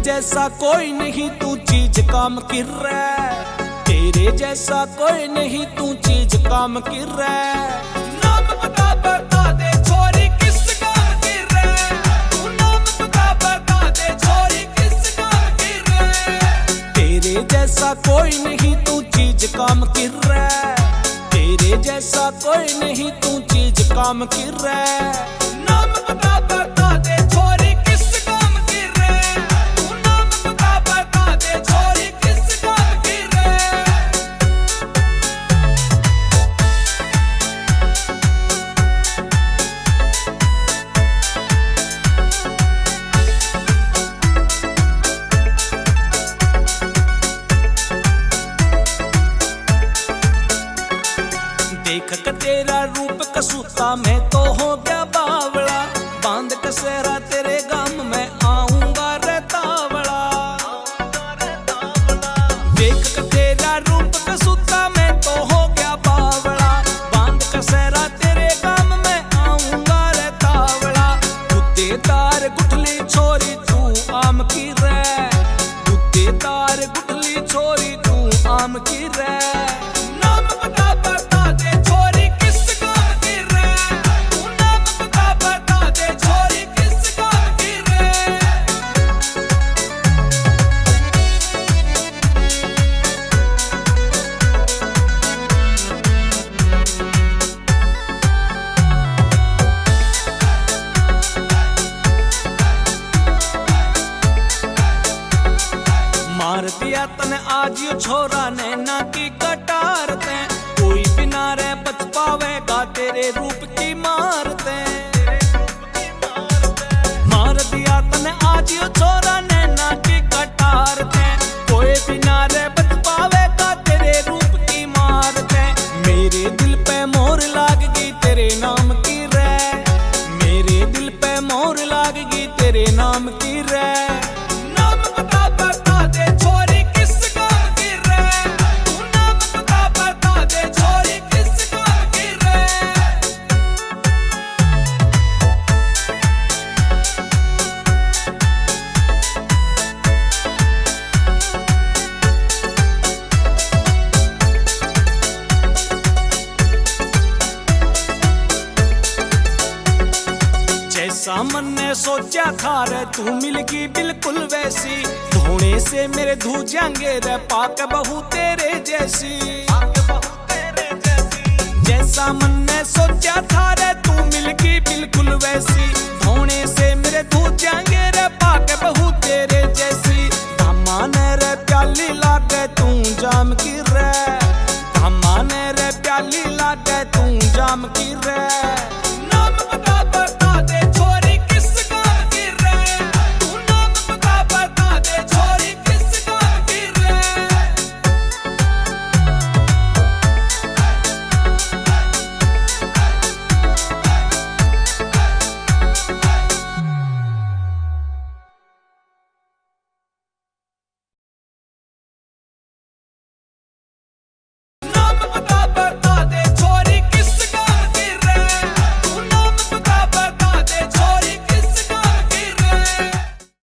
जैसा कोई नहीं तू चीज काम कर रहा, तेरे जैसा कोई नहीं तू चीज काम कर रहा। नाम पता बता दे छोरी किस काम कर रहा, तू नाम पता बता दे छोरी किस काम कर रहा। तेरे जैसा कोई नहीं तू चीज काम कर रहा, तेरे जैसा कोई नहीं तू चीज काम कर रहा। नाम पता बता दे छोरी किस काम कर रहा, तू नाम पता बता दे छोरी किस काम कर रहा। देख कर तेरा रूप कसूता मैं तो हो गया बावला, बांध कसेरा तेरे गाम में आऊंगा रे तावड़ा। देख कर तेरा रूप कसूता मैं तो हो गया बावला, बांध कसेरा तेरे गाम में आऊंगा रे तावड़ा। गुद्देदार गुठली छोरी तू आम की रे, गुद्देदार गुठली छोरी तू आम की रे। नाम पता बता दे छोरी किस काम कर रहा, तू नाम पता बता दे छोरी किस काम कर रहा। मार दिया तने आज यो छोरा ने ना की कटार ते, कोई बिना रे बच पावेगा तेरे रूप की मारते। मार दिया तने आज यो छोरा ने ना की कटार ते, कोई बिना रे बच पावेगा तेरे रूप की मारते। मेरे दिल पे मोहर लाग गई तेरे नाम की रे, मेरे दिल पे मोहर लाग गई तेरे नाम की रे। नाम पता बता दे छोरी किस काम कर रहा, तू नाम पता बता दे छोरी किस काम कर रहा। जैसा मन ने सोचा था रे तू मिलगी बिल्कुल वैसी, धोने से मेरे धू जाएंगे रे पाक बहू तेरे जैसी। जैसा मन ने सोचा था रे तू मिलगी बिल्कुल वैसी, धोने से मेरे धू जाएंगे रे पाक बहू तेरे जैसी। धामाने रे प्याली लागे तू जाम की रे, धामाने रे प्याली लागे तू जाम की रे।